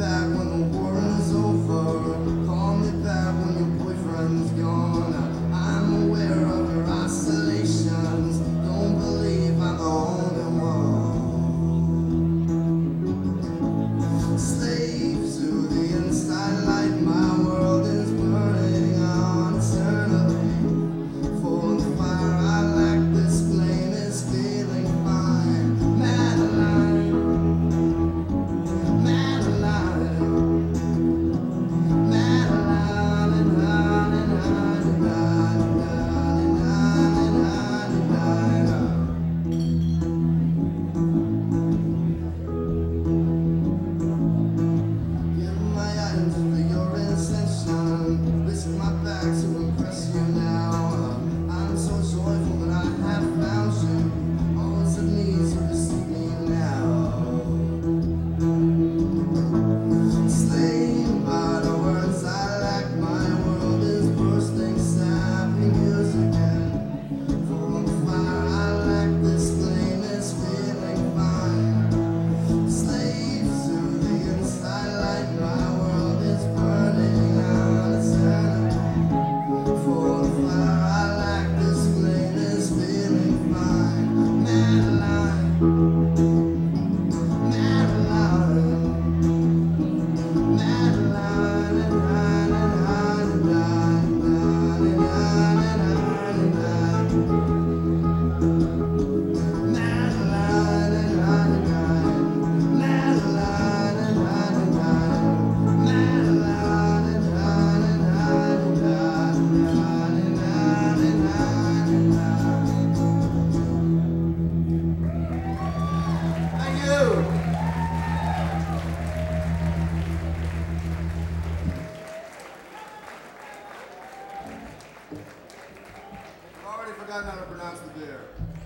back when the war is over. Call me back when your boyfriend's gone. I'm aware of your oscillations. Don't believe I'm the only one. Slave to the inside light, my world is burning on eternally. For the fire I lack, this flame is feeling fine. Madeline, Madeline, Madeline, give my items for your ascension. Risk my back to impress you now. I'm so joyful that I have found you. All it's of me is to receive me now. Slain by the words I lack, my world is bursting, sapping years again. Full of fire I lack, this flame is feeling fine. Slave to the inside light, my world is burning on eternity. For the fire I lack, this flame is feeling fine. Madeline, Madeline, Thank you. I've already forgotten how to pronounce the beer.